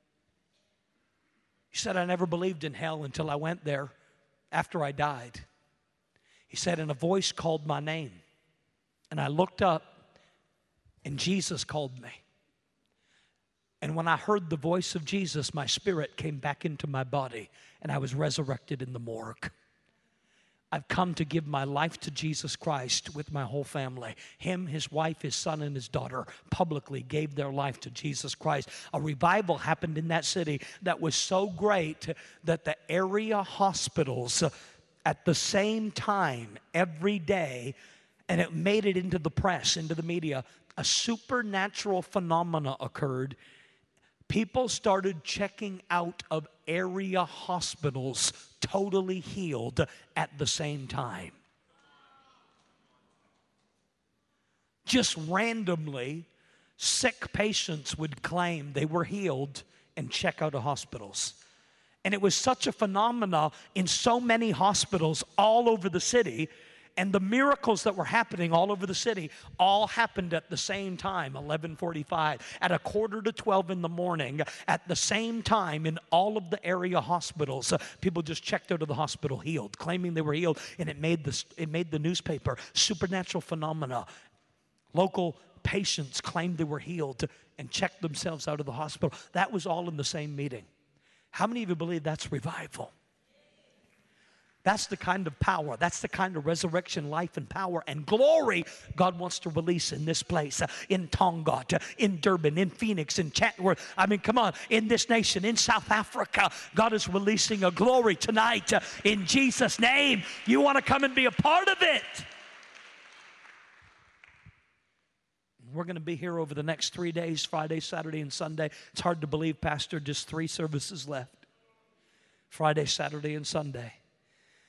He said, I never believed in hell until I went there after I died. He said, and a voice called my name. And I looked up, and Jesus called me. And when I heard the voice of Jesus, my spirit came back into my body, and I was resurrected in the morgue. I've come to give my life to Jesus Christ with my whole family. Him, his wife, his son, and his daughter publicly gave their life to Jesus Christ. A revival happened in that city that was so great that the area hospitals at the same time every day, and it made it into the press, into the media, a supernatural phenomena occurred. People started checking out of area hospitals totally healed at the same time. Just randomly, sick patients would claim they were healed and check out of hospitals. And it was such a phenomenon in so many hospitals all over the city. And the miracles that were happening all over the city all happened at the same time, eleven forty-five, at a quarter to twelve in the morning, at the same time in all of the area hospitals. Uh, people just checked out of the hospital healed, claiming they were healed, and it made, the, it made the newspaper. Supernatural phenomena. Local patients claimed they were healed and checked themselves out of the hospital. That was all in the same meeting. How many of you believe that's revival? That's the kind of power, that's the kind of resurrection, life, and power and glory God wants to release in this place, uh, in Tonga, uh, in Durban, in Phoenix, in Chatsworth. I mean, come on, in this nation, in South Africa. God is releasing a glory tonight uh, in Jesus' name. You want to come and be a part of it. We're going to be here over the next three days, Friday, Saturday, and Sunday. It's hard to believe, Pastor, just three services left. Friday, Saturday, and Sunday.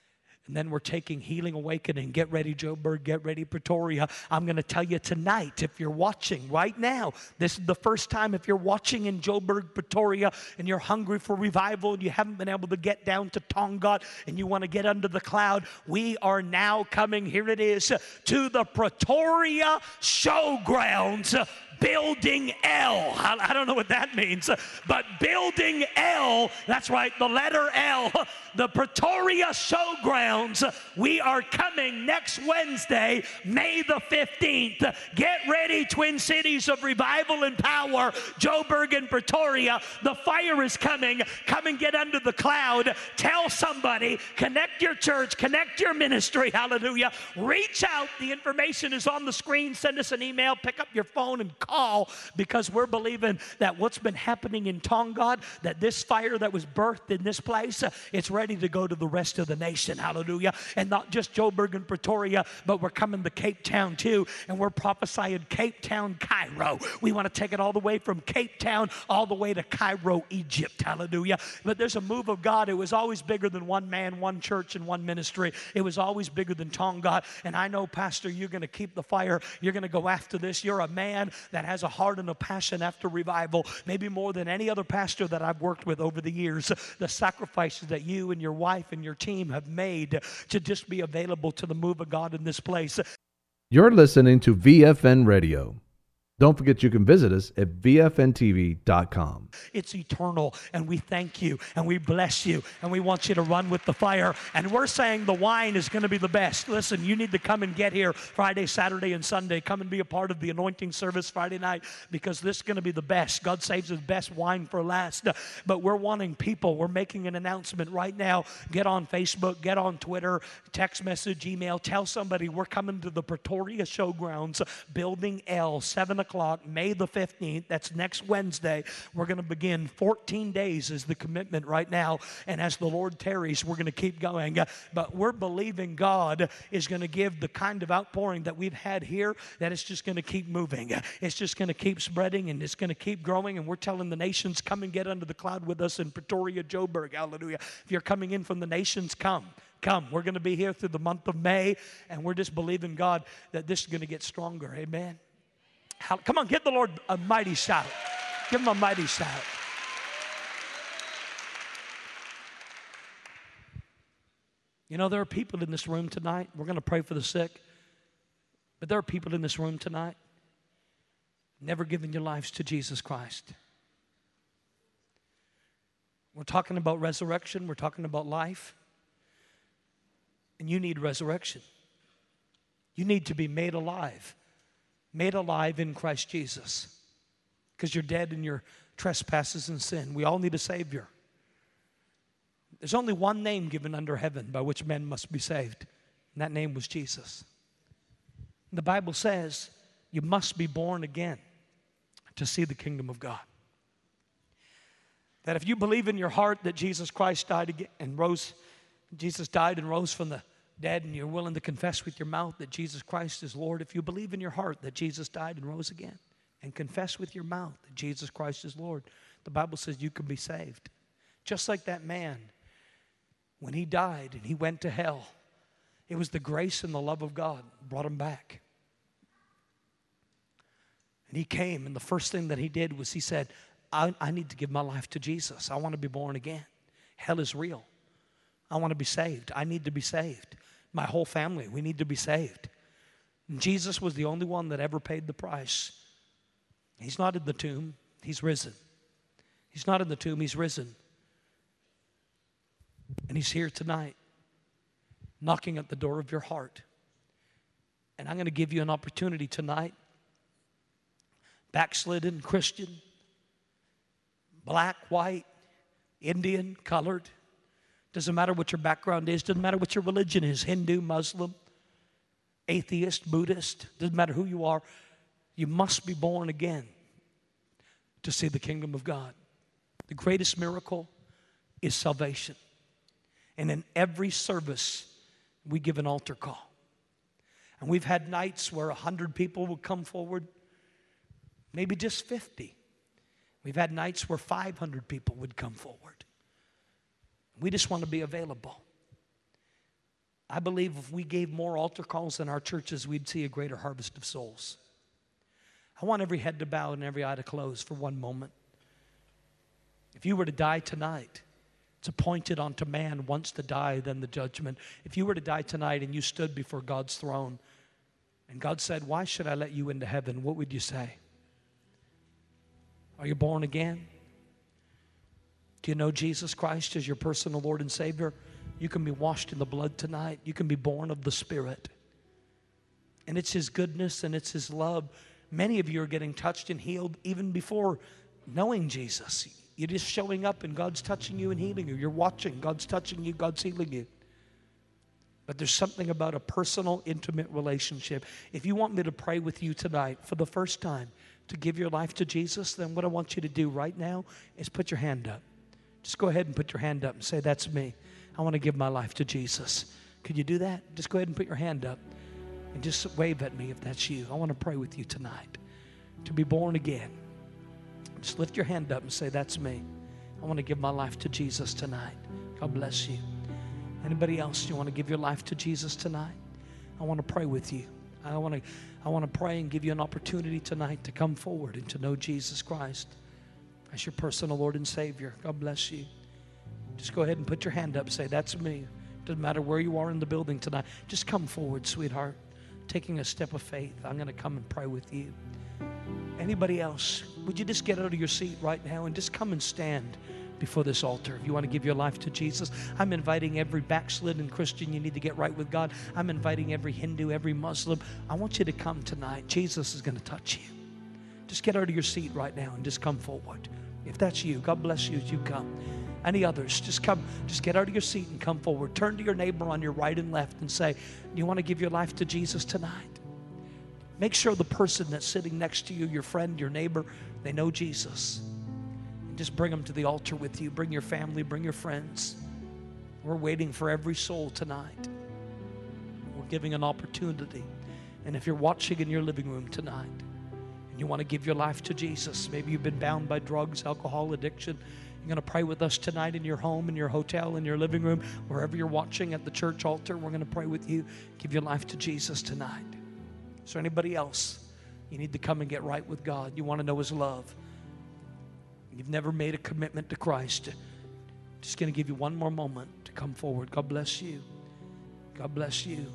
And then we're taking Healing Awakening. Get ready, Joburg. Get ready, Pretoria. I'm going to tell you tonight, if you're watching right now, this is the first time if you're watching in Joburg, Pretoria, and you're hungry for revival and you haven't been able to get down to Tongaat and you want to get under the cloud, we are now coming, here it is, to the Pretoria Showgrounds. Building L. I don't know what that means, but Building L, that's right, the letter L, the Pretoria Showgrounds. We are coming next Wednesday, May the fifteenth. Get ready, Twin Cities of Revival and Power, Joburg and Pretoria. The fire is coming. Come and get under the cloud. Tell somebody, connect your church, connect your ministry, hallelujah. Reach out. The information is on the screen. Send us an email, pick up your phone and call, because we're believing that what's been happening in Tongaat, that this fire that was birthed in this place, uh, it's ready to go to the rest of the nation, hallelujah. And not just Joburg and Pretoria, but we're coming to Cape Town too, and we're prophesying Cape Town, Cairo. We want to take it all the way from Cape Town all the way to Cairo, Egypt, hallelujah. But there's a move of God. It was always bigger than one man, one church, and one ministry. It was always bigger than Tongaat. And I know, Pastor, you're going to keep the fire. You're going to go after this. You're a man that has a heart and a passion after revival, maybe more than any other pastor that I've worked with over the years. The sacrifices that you and your wife and your team have made to just be available to the move of God in this place. You're listening to V F N Radio. Don't forget you can visit us at V F N T V dot com. It's eternal, and we thank you, and we bless you, and we want you to run with the fire. And we're saying the wine is going to be the best. Listen, you need to come and get here Friday, Saturday, and Sunday. Come and be a part of the anointing service Friday night, because this is going to be the best. God saves his best wine for last. But we're wanting people. We're making an announcement right now. Get on Facebook, get on Twitter, text message, email. Tell somebody we're coming to the Pretoria Showgrounds, Building L, seven o'clock, May the fifteenth. That's next Wednesday. We're going to begin fourteen days is the commitment right now. And as the Lord tarries, we're going to keep going. Uh, but we're believing God is going to give the kind of outpouring that we've had here, that it's just going to keep moving. It's just going to keep spreading, and it's going to keep growing. And we're telling the nations, come and get under the cloud with us in Pretoria, Joburg. Hallelujah. If you're coming in from the nations, come. Come. We're going to be here through the month of May, and we're just believing God that this is going to get stronger. Amen. Come on, give the Lord a mighty shout. Give him a mighty shout. You know, there are people in this room tonight. We're going to pray for the sick. But there are people in this room tonight never given your lives to Jesus Christ. We're talking about resurrection. We're talking about life. And you need resurrection. You need to be made alive. Made alive in Christ Jesus, because you're dead in your trespasses and sin. We all need a Savior. There's only one name given under heaven by which men must be saved, and that name was Jesus. The Bible says you must be born again to see the kingdom of God. That if you believe in your heart that Jesus Christ died again and rose, Jesus died and rose from the dead, and you're willing to confess with your mouth that Jesus Christ is Lord, if you believe in your heart that Jesus died and rose again, and confess with your mouth that Jesus Christ is Lord, the Bible says you can be saved. Just like that man, when he died and he went to hell, it was the grace and the love of God that brought him back. And he came, and the first thing that he did was he said, I, I need to give my life to Jesus. I want to be born again. Hell is real. I want to be saved. I need to be saved. My whole family, we need to be saved. And Jesus was the only one that ever paid the price. He's not in the tomb. He's risen. He's not in the tomb. He's risen. And he's here tonight, knocking at the door of your heart. And I'm going to give you an opportunity tonight. Backslidden, Christian, black, white, Indian, colored. Doesn't matter what your background is. Doesn't matter what your religion is. Hindu, Muslim, atheist, Buddhist. Doesn't matter who you are. You must be born again to see the kingdom of God. The greatest miracle is salvation. And in every service, we give an altar call. And we've had nights where one hundred people would come forward, maybe just fifty. We've had nights where five hundred people would come forward. We just want to be available. I believe if we gave more altar calls in our churches, we'd see a greater harvest of souls. I want every head to bow and every eye to close for one moment. If you were to die tonight, it's appointed unto man once to die, then the judgment. If you were to die tonight and you stood before God's throne, and God said, why should I let you into heaven? What would you say? Are you born again? Do you know Jesus Christ as your personal Lord and Savior? You can be washed in the blood tonight. You can be born of the Spirit. And it's His goodness and it's His love. Many of you are getting touched and healed even before knowing Jesus. You're just showing up and God's touching you and healing you. You're watching, God's touching you, God's healing you. But there's something about a personal, intimate relationship. If you want me to pray with you tonight for the first time to give your life to Jesus, then what I want you to do right now is put your hand up. Just go ahead and put your hand up and say, that's me. I want to give my life to Jesus. Could you do that? Just go ahead and put your hand up and just wave at me if that's you. I want to pray with you tonight to be born again. Just lift your hand up and say, that's me. I want to give my life to Jesus tonight. God bless you. Anybody else, you want to give your life to Jesus tonight? I want to pray with you. I want to, I want to pray and give you an opportunity tonight to come forward and to know Jesus Christ as your personal Lord and Savior. God bless you. Just go ahead and put your hand up. Say, that's me. Doesn't matter where you are in the building tonight. Just come forward, sweetheart. Taking a step of faith. I'm going to come and pray with you. Anybody else? Would you just get out of your seat right now and just come and stand before this altar? If you want to give your life to Jesus, I'm inviting every backslidden Christian you need to get right with God. I'm inviting every Hindu, every Muslim. I want you to come tonight. Jesus is going to touch you. Just get out of your seat right now and just come forward. If that's you, God bless you as you come. Any others, just come, just get out of your seat and come forward. Turn to your neighbor on your right and left and say, do you want to give your life to Jesus tonight? Make sure the person that's sitting next to you, your friend, your neighbor, they know Jesus. And just bring them to the altar with you. Bring your family, bring your friends. We're waiting for every soul tonight. We're giving an opportunity. And if you're watching in your living room tonight and you want to give your life to Jesus, maybe you've been bound by drugs, alcohol, addiction, you're going to pray with us tonight in your home, in your hotel, in your living room, wherever you're watching at the church altar. We're going to pray with you. Give your life to Jesus tonight. Is there anybody else? You need to come and get right with God. You want to know His love. You've never made a commitment to Christ. Just going to give you one more moment to come forward. God bless you. God bless you.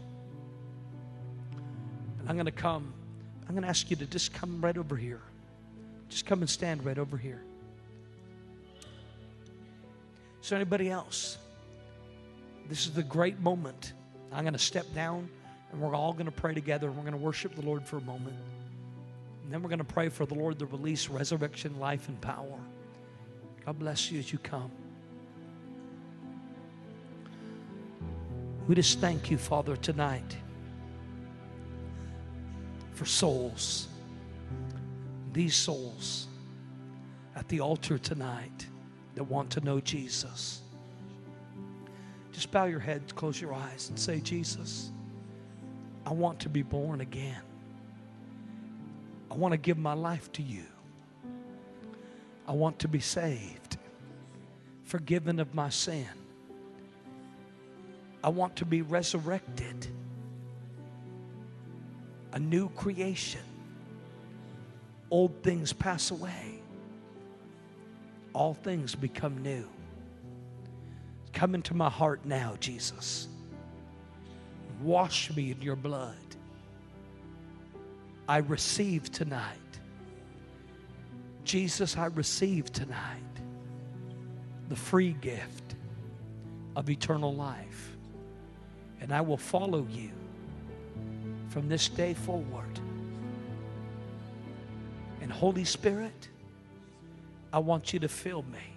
And I'm going to come. I'm going to ask you to just come right over here. Just come and stand right over here. Is there anybody else? This is the great moment. I'm going to step down and we're all going to pray together. We're going to worship the Lord for a moment. And then we're going to pray for the Lord to release resurrection, life, and power. God bless you as you come. We just thank you, Father, tonight for souls. These souls at the altar tonight that want to know Jesus. Just bow your head, close your eyes, and say, Jesus, I want to be born again. I want to give my life to you. I want to be saved, forgiven of my sin. I want to be resurrected, a new creation. Old things pass away. All things become new. Come into my heart now, Jesus. Wash me in your blood. I receive tonight. Jesus, I receive tonight the free gift of eternal life. And I will follow you from this day forward. And Holy Spirit, I want you to fill me,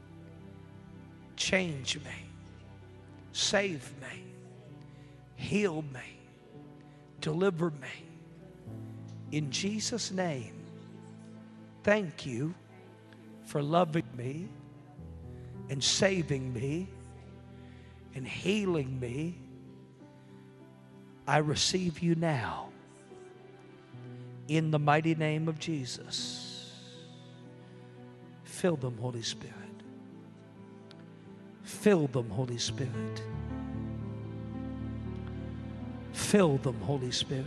change me, save me, heal me, deliver me. In Jesus' name, thank you for loving me and saving me and healing me. I receive you now in the mighty name of Jesus. Fill them, Holy Spirit. Fill them, Holy Spirit. Fill them, Holy Spirit.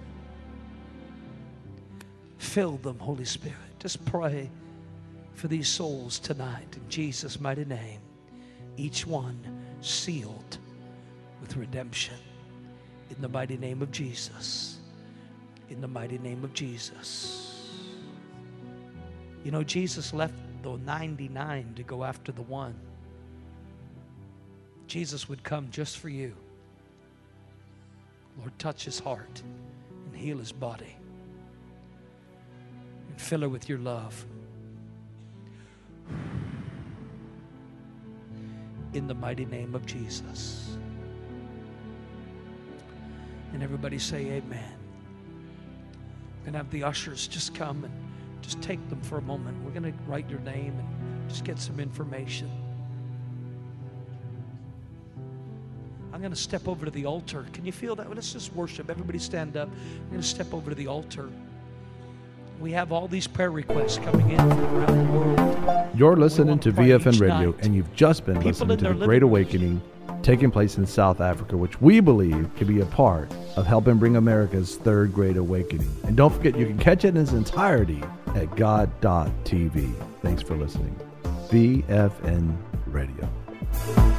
Fill them, Holy Spirit. Just pray for these souls tonight in Jesus' mighty name. Each one sealed with redemption. In the mighty name of Jesus. In the mighty name of Jesus. You know, Jesus left the ninety-nine to go after the one. Jesus would come just for you. Lord, touch his heart and heal his body. And fill her with your love. In the mighty name of Jesus. And everybody say amen. We're going to have the ushers just come and just take them for a moment. We're going to write your name and just get some information. I'm going to step over to the altar. Can you feel that? Let's just worship. Everybody stand up. I'm going to step over to the altar. We have all these prayer requests coming in from around the world. You're listening to Pray V F N each Radio, night. and you've just been People listening in to their the living Great rooms. Awakening taking place in South Africa, which we believe could be a part of helping bring America's third Great Awakening. And don't forget, you can catch it in its entirety at God dot T V. Thanks for listening. V F N Radio.